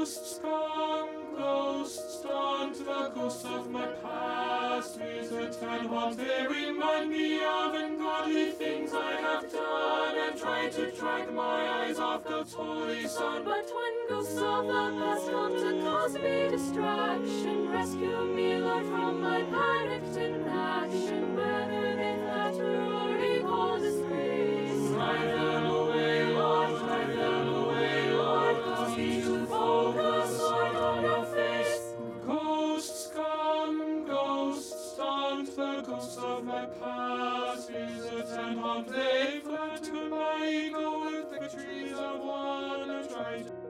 Ghosts come, ghosts daunt, the ghosts of my past visit and haunt. They remind me of ungodly things I have done, and try to drag my eyes off God's holy sun. But when ghosts of the past come to cause me distraction, rescue me, Lord, from my panicked inaction. Whether they flatter or recall disgrace, Drive them away, Lord, drive them away, Lord, cause me to focus, Lord, on your face. Ghosts come, ghosts daunt, the ghosts of my past visit and haunt. They flatter my ego with victories of one, and try to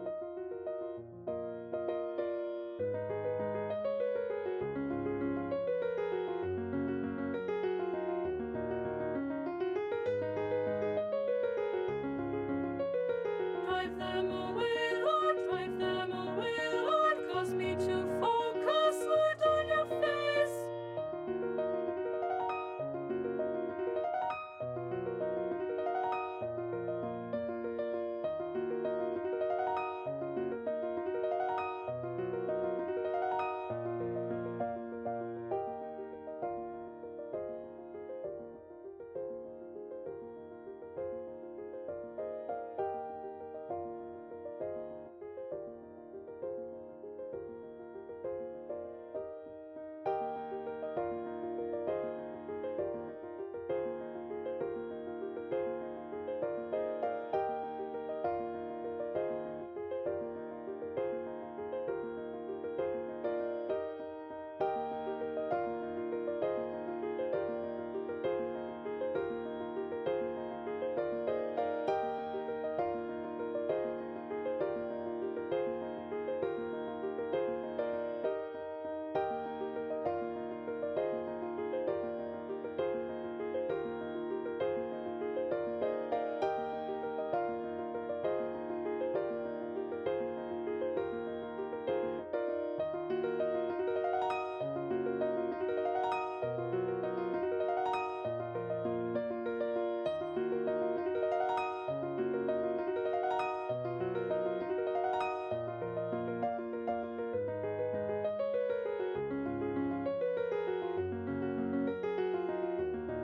drive them away, Lord, cause me to focus, Lord, on your face.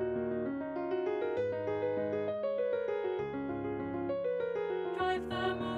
Drive them